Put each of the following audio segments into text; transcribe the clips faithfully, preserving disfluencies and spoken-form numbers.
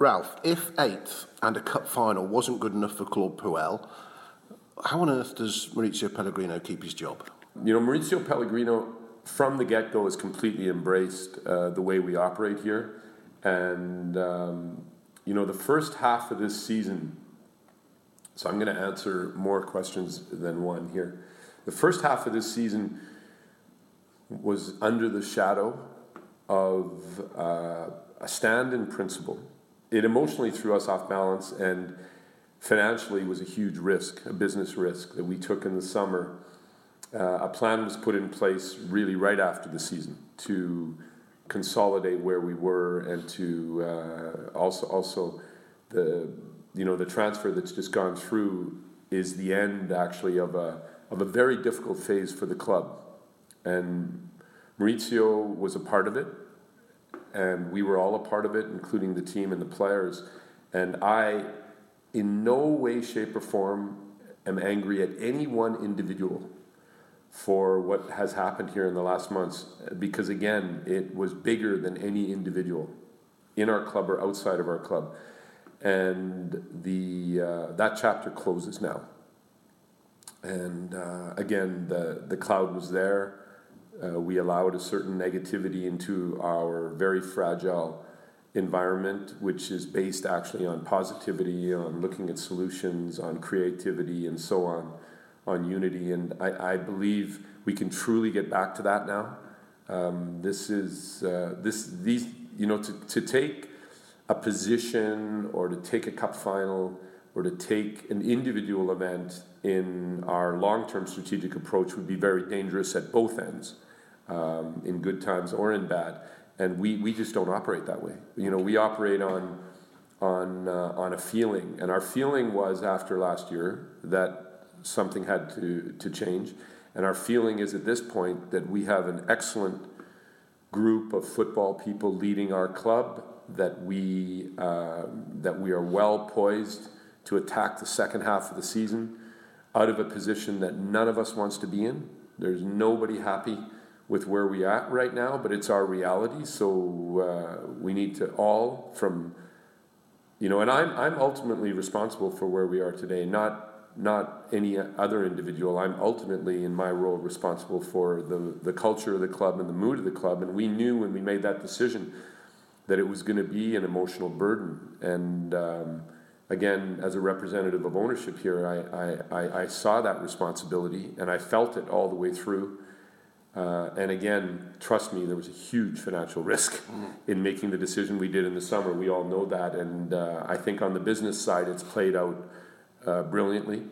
Ralph, if eighth and a cup final wasn't good enough for Claude Puel, how on earth does Maurizio Pellegrino keep his job? You know, Maurizio Pellegrino, from the get-go, has completely embraced uh, the way we operate here. And, um, you know, the first half of this season, so I'm going to answer more questions than one here. The first half of this season was under the shadow of uh, a stand in principle. It emotionally threw us off balance, and financially was a huge risk, a business risk that we took in the summer. Uh, a plan was put in place really right after the season to consolidate where we were, and to uh, also also the you know the transfer that's just gone through is the end actually of a of a very difficult phase for the club, and Maurizio was a part of it, and we were all a part of it, including the team and the players. And I, in no way, shape, or form, am angry at any one individual for what has happened here in the last months, because again, it was bigger than any individual in our club or outside of our club. And the uh, that chapter closes now. And uh, again, the, the cloud was there. Uh, we allowed a certain negativity into our very fragile environment, which is based actually on positivity, on looking at solutions, on creativity, and so on, on unity. And I, I believe we can truly get back to that now. Um, this is uh, this these you know to, to take a position or to take a cup final or to take an individual event in our long-term strategic approach would be very dangerous at both ends, um, in good times or in bad. And we, we just don't operate that way. You know, we operate on on uh, on a feeling, and our feeling was after last year that something had to, to change. And our feeling is at this point that we have an excellent group of football people leading our club, that we uh, that we are well poised to attack the second half of the season out of a position that none of us wants to be in. There's nobody happy with where we are at right now, but it's our reality. So uh, we need to all from, you know, and I'm I'm ultimately responsible for where we are today, not not any other individual. I'm ultimately in my role responsible for the the culture of the club and the mood of the club. And we knew when we made that decision that it was going to be an emotional burden. And um, again, as a representative of ownership here, I, I, I, I saw that responsibility, and I felt it all the way through. Uh, and again, trust me, there was a huge financial risk mm. in making the decision we did in the summer. We all know that. And uh, I think on the business side, it's played out uh, brilliantly.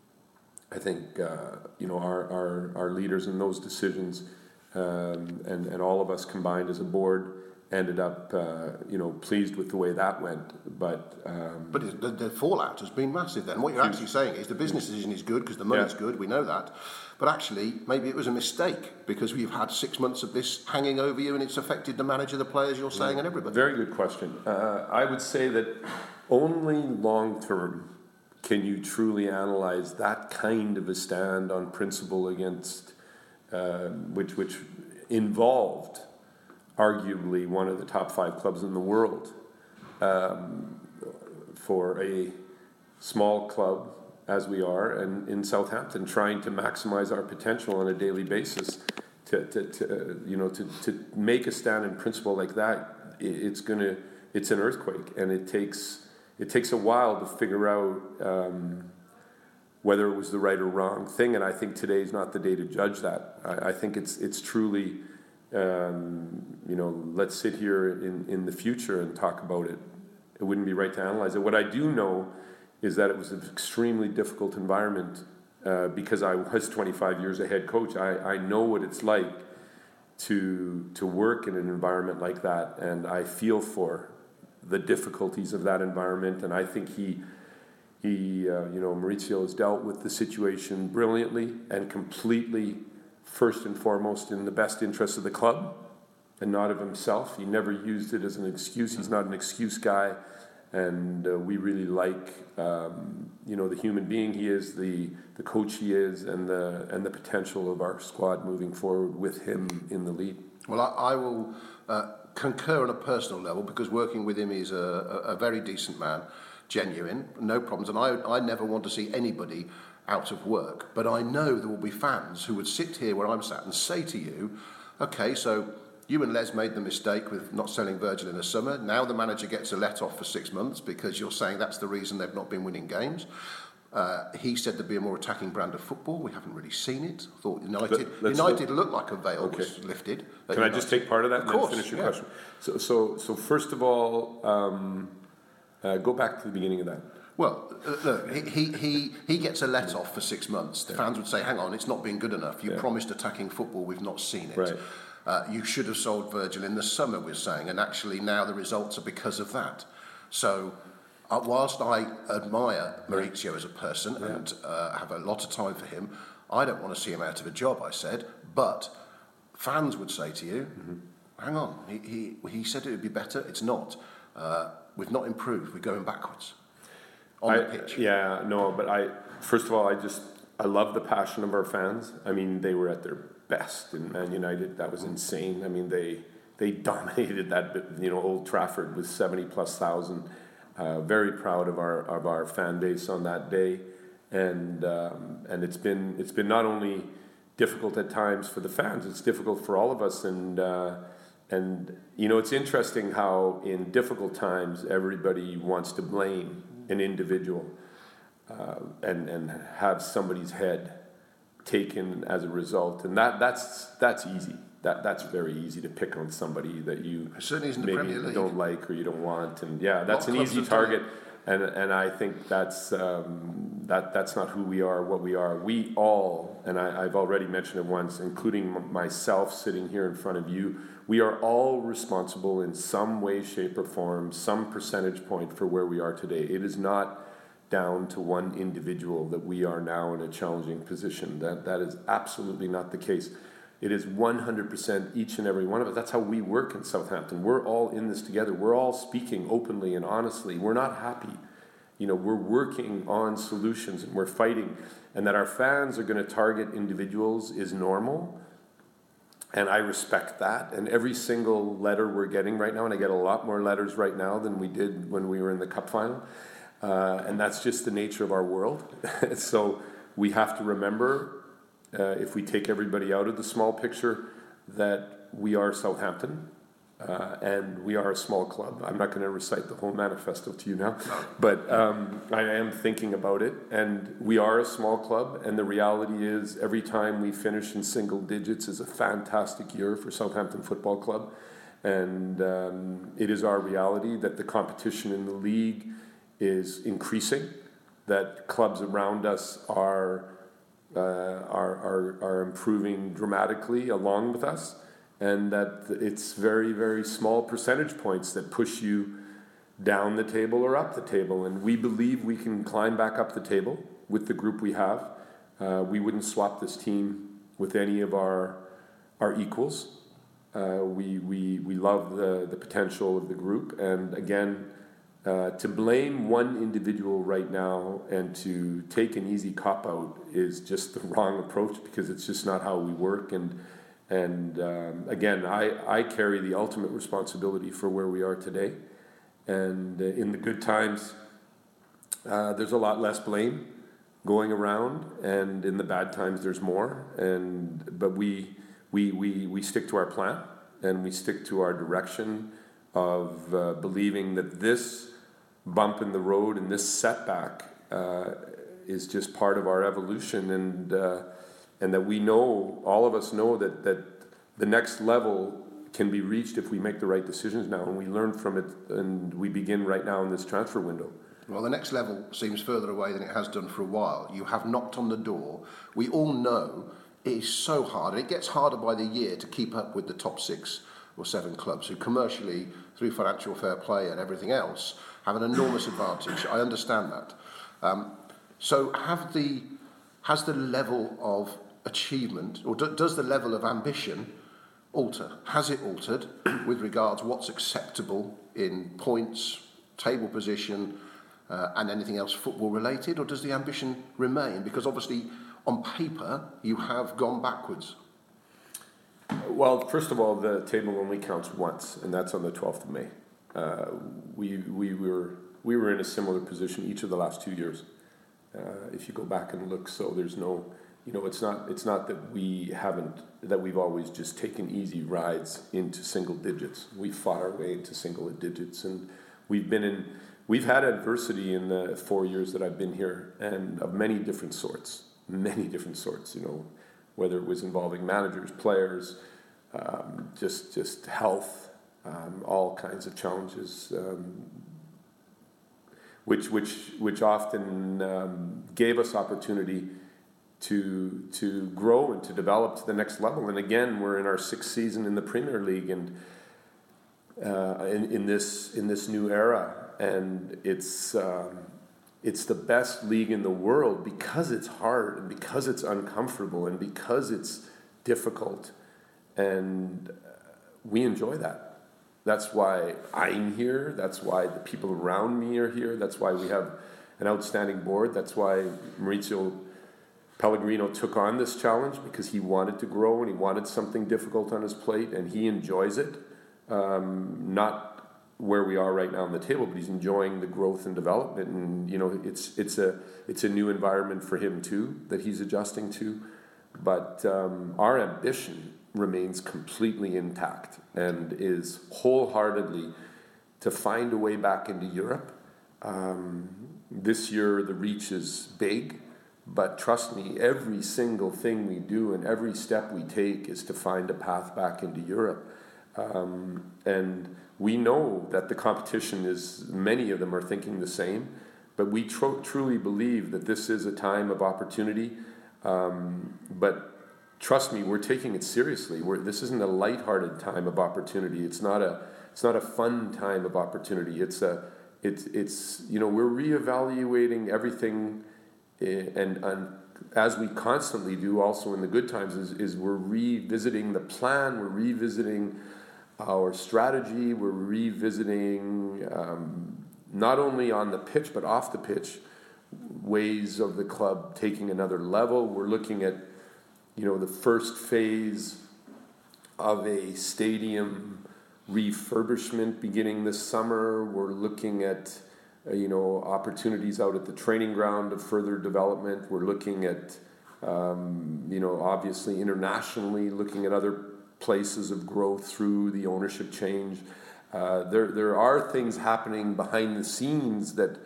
I think, uh, you know, our, our, our leaders in those decisions um, and, and all of us combined as a board ended up, uh, you know, pleased with the way that went. But um, but the, the fallout has been massive then. What you're huge. actually saying is the business decision is good because the money's yeah. good, we know that. But actually, maybe it was a mistake because we've had six months of this hanging over you and it's affected the manager, the players, you're saying, and everybody. Very good question. Uh, I would say that only long-term can you truly analyze that kind of a stand on principle against, uh, which which involved arguably one of the top five clubs in the world, um, for a small club as we are, and in Southampton, trying to maximize our potential on a daily basis, to, to, to uh, you know, to, to make a stand in principle like that, it, it's gonna, it's an earthquake, and it takes, it takes a while to figure out um, whether it was the right or wrong thing. And I think today is not the day to judge that. I, I think it's, it's truly, um, you know, let's sit here in, in the future and talk about it. It wouldn't be right to analyze it. What I do know is that it was an extremely difficult environment uh, because I was twenty-five years a head coach. I, I know what it's like to to work in an environment like that, and I feel for the difficulties of that environment. And I think he he uh, you know, Maurizio has dealt with the situation brilliantly and completely, first and foremost, in the best interest of the club and not of himself. He never used it as an excuse. He's not an excuse guy. And uh, we really like, um, you know, the human being he is, the the coach he is, and the and the potential of our squad moving forward with him in the lead. Well, I, I will uh, concur on a personal level, because working with him, he's a, a, a very decent man, genuine, no problems, and I, I never want to see anybody out of work. But I know there will be fans who would sit here where I'm sat and say to you, okay, so you and Les made the mistake with not selling Virgil in the summer. Now the manager gets a let-off for six months because you're saying that's the reason they've not been winning games. Uh, he said there'd be a more attacking brand of football. We haven't really seen it. I thought United Let's United look. looked like a veil Okay. was lifted. Can I just take part of that Of and course, then finish your yeah. question? So, so, so first of all, um, uh, go back to the beginning of that. Well, uh, look, he, he, he, he gets a let-off for six months. The yeah. fans would say, hang on, it's not been good enough. You yeah. promised attacking football, we've not seen it. Right. Uh, you should have sold Virgil in the summer, we're saying, and actually now the results are because of that. So, uh, whilst I admire Maurizio as a person yeah. and uh, have a lot of time for him, I don't want to see him out of a job, I said, but fans would say to you, mm-hmm. hang on, he, he, he said it would be better, it's not. Uh, we've not improved, we're going backwards. On I, the pitch. Yeah, no, but I, first of all, I just, I love the passion of our fans. I mean, they were at their best in Man United. That was insane. I mean, they they dominated that, you know, Old Trafford with seventy plus thousand. Uh, very proud of our of our fan base on that day, and um, and it's been it's been not only difficult at times for the fans, it's difficult for all of us, and uh, and you know, it's interesting how in difficult times everybody wants to blame an individual uh, and and have somebody's head taken as a result, and that that's that's easy. That that's very easy to pick on somebody that you maybe don't like or you don't want, and yeah, that's an easy target. And and I think that's um, that that's not who we are. What we are, we all, and I, I've already mentioned it once, including m- myself sitting here in front of you. We are all responsible in some way, shape, or form, some percentage point for where we are today. It is not down to one individual that we are now in a challenging position. That that is absolutely not the case. It is one hundred percent each and every one of us. That's how we work in Southampton. We're all in this together. We're all speaking openly and honestly. We're not happy. You know, we're working on solutions and we're fighting. And that our fans are going to target individuals is normal. And I respect that. And every single letter we're getting right now, and I get a lot more letters right now than we did when we were in the Cup final. Uh, and that's just the nature of our world. So we have to remember, uh, if we take everybody out of the small picture, that we are Southampton. Uh, and we are a small club. I'm not going to recite the whole manifesto to you now, but um, I am thinking about it. And we are a small club, and the reality is every time we finish in single digits is a fantastic year for Southampton Football Club. And um, it is our reality that the competition in the league is increasing, that clubs around us are, uh, are, are, are improving dramatically along with us. And that it's very, very small percentage points that push you down the table or up the table. And we believe we can climb back up the table with the group we have. Uh, we wouldn't swap this team with any of our our equals. Uh, we, we, we love the, the potential of the group. And again, uh, to blame one individual right now and to take an easy cop-out is just the wrong approach, because it's just not how we work. And And um, again, I, I carry the ultimate responsibility for where we are today. And uh, in the good times, uh, there's a lot less blame going around, and in the bad times, there's more. And but we we we we stick to our plan, and we stick to our direction of uh, believing that this bump in the road and this setback uh, is just part of our evolution, and. Uh, And that we know, all of us know, that, that the next level can be reached if we make the right decisions now. And we learn from it, and we begin right now in this transfer window. Well, the next level seems further away than it has done for a while. You have knocked on the door. We all know it is so hard, and it gets harder by the year to keep up with the top six or seven clubs who commercially, through financial fair play and everything else, have an enormous advantage. I understand that. Um, so have the has the level of achievement, or do, does the level of ambition alter? Has it altered with regards what's acceptable in points, table position, uh, and anything else football related, or does the ambition remain? Because obviously, on paper, you have gone backwards. Well, first of all, the table only counts once, and that's on the twelfth of May. Uh, we we were we were in a similar position each of the last two years. Uh, if you go back and look, so there's no, you know, it's not it's not that we haven't that we've always just taken easy rides into single digits. We fought our way into single digits, and we've been in we've had adversity in the four years that I've been here, and of many different sorts, many different sorts. You know, whether it was involving managers, players, um, just just health, um, all kinds of challenges. Um, which which which often um, gave us opportunity to to grow and to develop to the next level. And again, we're in our sixth season in the Premier League, and uh, in, in this in this new era, and it's um, it's the best league in the world because it's hard and because it's uncomfortable and because it's difficult, and we enjoy that. That's why I'm here. That's why the people around me are here. That's why we have an outstanding board. That's why Maurizio Pellegrino took on this challenge, because he wanted to grow and he wanted something difficult on his plate, and he enjoys it. Um, not where we are right now on the table, but he's enjoying the growth and development. And you know, it's it's a it's a new environment for him too that he's adjusting to. But um, our ambition remains completely intact and is wholeheartedly to find a way back into Europe. Um, this year the reach is big, but trust me, every single thing we do and every step we take is to find a path back into Europe. Um, and we know that the competition is, many of them are thinking the same, but we tr- truly believe that this is a time of opportunity. Um, but trust me, we're taking it seriously. We're, this isn't a lighthearted time of opportunity. It's not a it's not a fun time of opportunity. It's a it's it's you know, we're reevaluating everything, and and as we constantly do, also in the good times, is is we're revisiting the plan. We're revisiting our strategy. We're revisiting um, not only on the pitch but off the pitch ways of the club taking another level. We're looking at, you know, the first phase of a stadium refurbishment beginning this summer. We're looking at, uh, you know, opportunities out at the training ground of further development. We're looking at, um, you know, obviously internationally, looking at other places of growth through the ownership change. Uh, there, there are things happening behind the scenes that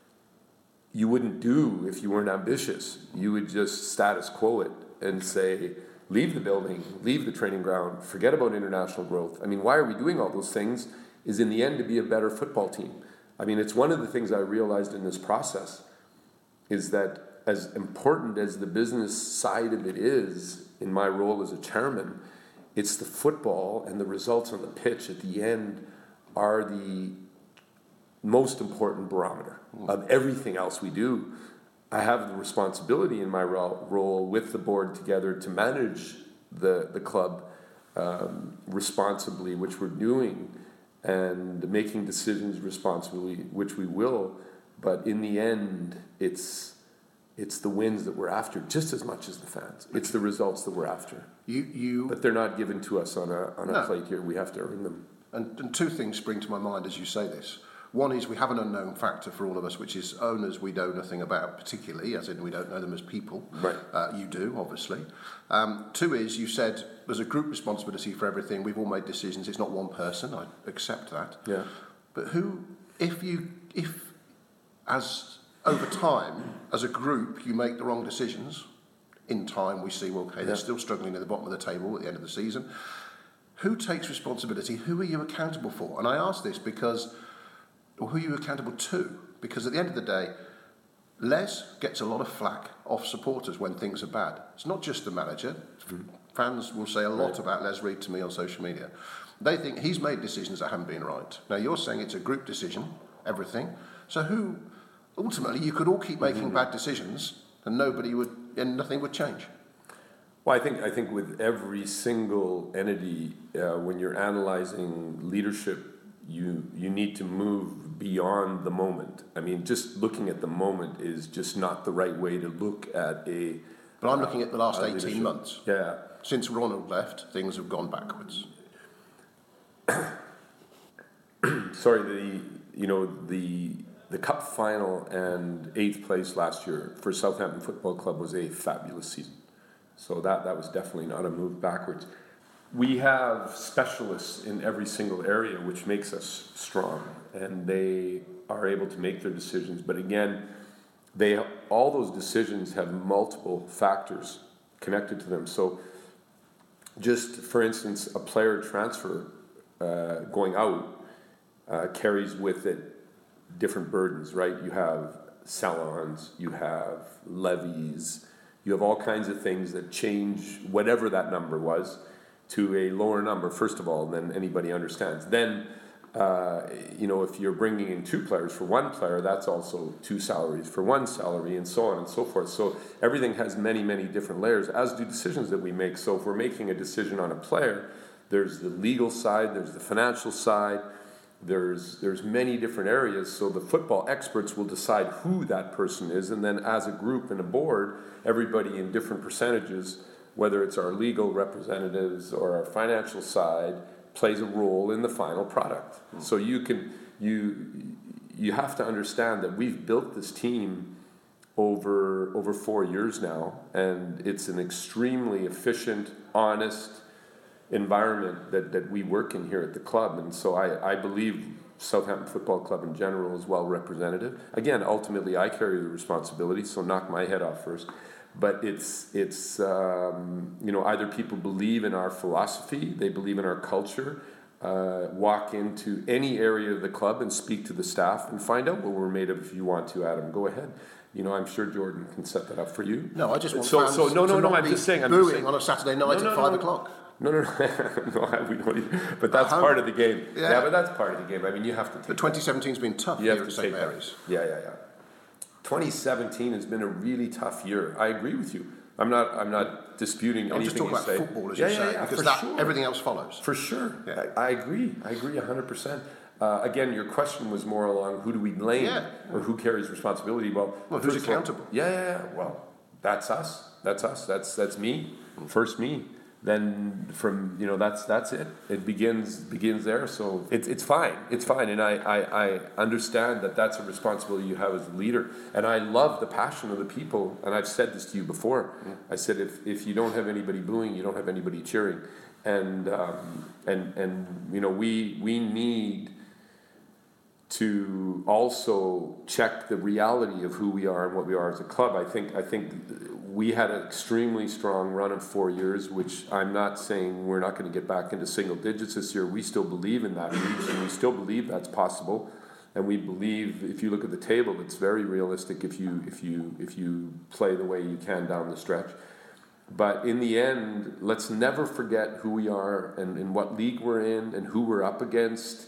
you wouldn't do if you weren't ambitious. You would just status quo it and say, leave the building, leave the training ground, forget about international growth. I mean, why are we doing all those things? Is in the end to be a better football team. I mean, it's one of the things I realized in this process, is that as important as the business side of it is, in my role as a chairman, it's the football and the results on the pitch at the end are the most important barometer of everything else we do. I have the responsibility in my role with the board together to manage the, the club um, responsibly, which we're doing, and making decisions responsibly, which we will. But in the end, it's it's the wins that we're after just as much as the fans. It's the results that we're after. You, you, but they're not given to us on a on a no. plate here. We have to earn them. And, and two things spring to my mind as you say this. One is we have an unknown factor for all of us, which is owners we know nothing about, particularly, as in we don't know them as people. Right. Uh, you do, obviously. Um, two is, you said there's a group responsibility for everything. We've all made decisions. It's not one person. I accept that. Yeah. But who, if you, if, as over time, as a group, you make the wrong decisions, in time we see, well, okay, they're yeah. still struggling at the bottom of the table at the end of the season. Who takes responsibility? Who are you accountable for? And I ask this because... or who are you accountable to? Because at the end of the day, Les gets a lot of flack off supporters when things are bad. It's not just the manager. Mm. Fans will say a lot right. about Les Reed to me on social media. They think he's made decisions that haven't been right. Now, you're saying it's a group decision, everything. So who, ultimately, you could all keep making mm-hmm. bad decisions and nobody would, and nothing would change. Well, I think I think with every single entity, uh, when you're analyzing leadership, you you need to move beyond the moment. I mean, just looking at the moment is just not the right way to look at a But I'm looking at the last uh, eighteen leadership. months. Yeah. Since Ronald left, things have gone backwards. Sorry, the you know the the cup final and eighth place last year for Southampton Football Club was a fabulous season. So that that was definitely not a move backwards. We have specialists in every single area, which makes us strong, and they are able to make their decisions. But again, they all those decisions have multiple factors connected to them. So, just for instance, a player transfer uh, going out uh, carries with it different burdens, right? You have salons, you have levies, you have all kinds of things that change whatever that number was to a lower number, first of all, than anybody understands. Then, uh, you know, if you're bringing in two players for one player, that's also two salaries for one salary, and so on and so forth. So everything has many, many different layers, as do decisions that we make. So if we're making a decision on a player, there's the legal side, there's the financial side, there's there's many different areas. So the football experts will decide who that person is, and then as a group and a board, everybody in different percentages, whether it's our legal representatives or our financial side, plays a role in the final product. Mm. So you can you you have to understand that we've built this team over over four years now, and it's an extremely efficient, honest environment that, that we work in here at the club. And so I, I believe Southampton Football Club in general is well represented. Again, ultimately I carry the responsibility, so knock my head off first. But it's it's um, you know, either people believe in our philosophy, they believe in our culture, uh, walk into any area of the club and speak to the staff and find out what we're made of. If you want to, Adam, go ahead. You know, I'm sure Jordan can set that up for you. No, I just want so, fans so no, no, to no. not I'm be just saying. I'm booing just saying, on a Saturday night no, no, at five no, o'clock. No, no, no. no we don't. Even, but that's part of the game. Yeah. yeah, but that's part of the game. I mean, you have to take. But twenty seventeen's been tough here at Saint Mary's. That. Yeah, yeah, yeah. twenty seventeen has been a really tough year. I agree with you. I'm not. I'm not disputing I'm anything just talking you about say. football, as yeah, you yeah, say, yeah, because for that, sure. everything else follows. For sure. Yeah. I, I agree. I agree one hundred percent. Uh, again, your question was more along who do we blame yeah. or who carries responsibility. Well, well who's accountable? All, yeah, yeah, yeah. Well, that's us. That's us. That's that's me. First me. Then from you know that's that's it. It begins begins there. So it's it's fine. It's fine, and I, I, I understand that that's a responsibility you have as a leader. And I love the passion of the people. And I've said this to you before. Mm. I said if, if you don't have anybody booing, you don't have anybody cheering. And um, and and you know we we need to also check the reality of who we are and what we are as a club. I think I think we had an extremely strong run of four years, which I'm not saying we're not going to get back into single digits this year. We still believe in that reach, and we still believe that's possible. And we believe, if you look at the table, it's very realistic if you if you if you play the way you can down the stretch. But in the end, let's never forget who we are and, and what league we're in and who we're up against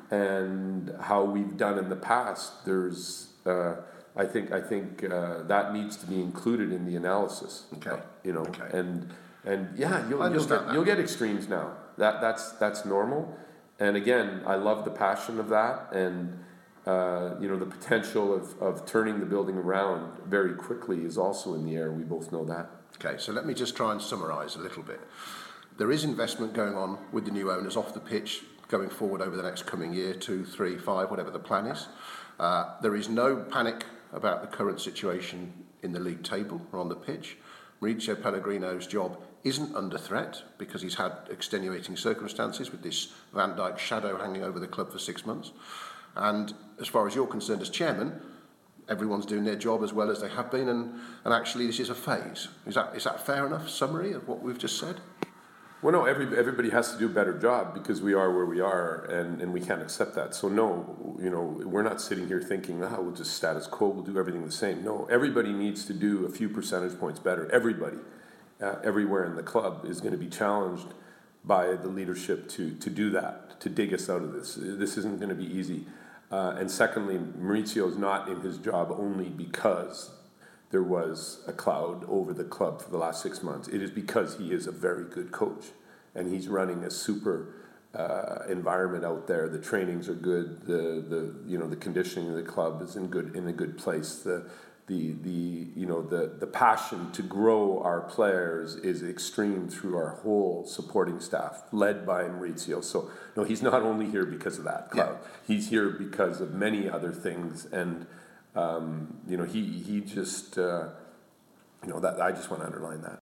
and how we've done in the past. There's, uh, I think, I think uh, that needs to be included in the analysis. Okay. Uh, you know, okay. and and yeah, you'll, you'll get that. you'll get extremes now. That that's that's normal. And again, I love the passion of that, and uh, you know, the potential of of turning the building around very quickly is also in the air. We both know that. Okay, so let me just try and summarise a little bit. There is investment going on with the new owners off the pitch, going forward over the next coming year, two, three, five, whatever the plan is. Uh, there is no panic about the current situation in the league table or on the pitch. Mauricio Pellegrino's job isn't under threat because he's had extenuating circumstances with this Van Dijk shadow hanging over the club for six months. And as far as you're concerned as chairman, everyone's doing their job as well as they have been, and, and actually this is a phase. Is that is that fair enough summary of what we've just said? Well, no, every, everybody has to do a better job because we are where we are, and, and we can't accept that. So, no, you know, we're not sitting here thinking, ah, we'll just status quo, we'll do everything the same. No, everybody needs to do a few percentage points better. Everybody, uh, everywhere in the club is going to be challenged by the leadership to, to do that, to dig us out of this. This isn't going to be easy. Uh, and secondly, Mauricio is not in his job only because there was a cloud over the club for the last six months. It is because he is a very good coach, and he's running a super uh, environment out there. The trainings are good. The the you know the conditioning of the club is in good in a good place. The the the you know the the passion to grow our players is extreme through our whole supporting staff, led by Maurizio. So no, he's not only here because of that, Cloud. Yeah. He's here because of many other things, and um, you know he he just uh, you know that I just want to underline that.